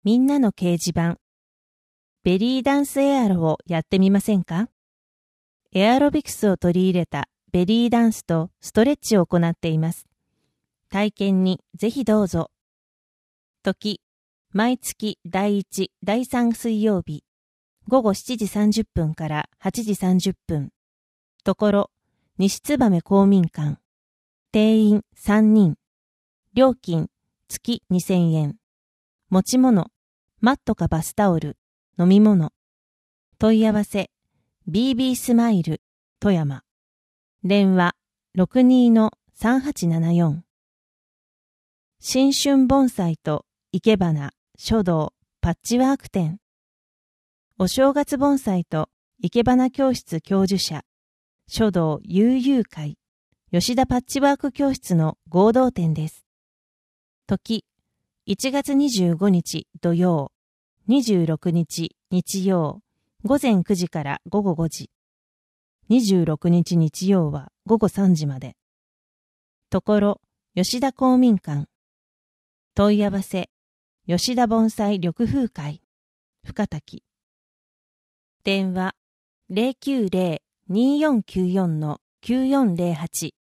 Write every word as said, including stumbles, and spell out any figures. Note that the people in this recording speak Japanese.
みんなの掲示板。ベリーダンスエアロをやってみませんか？エアロビクスを取り入れたベリーダンスとストレッチを行っています。体験にぜひどうぞ。時、毎月だいいち、だいさん水曜日、ごごしちじさんじゅっぷんからはちじさんじゅっぷん。ところ、西燕公民館。定員さんにん。料金、月にせんえん。持ち物、マットかバスタオル、飲み物。問い合わせ、ビービー スマイル、富山。電話、ろくにーのさんはちななよん。新春盆栽と生け花、書道、パッチワーク展。お正月盆栽と生け花教室教授者、書道悠々会、吉田パッチワーク教室の合同展です。時、いちがつにじゅうごにち土曜、にじゅうろくにち日曜、午前くじから午後ごじ。にじゅうろくにち日曜は午後さんじまで。ところ、吉田公民館。問い合わせ、吉田盆栽緑風会、深滝。電話、ゼロきゅうゼロ にーよんきゅうよん きゅうよんゼロはち。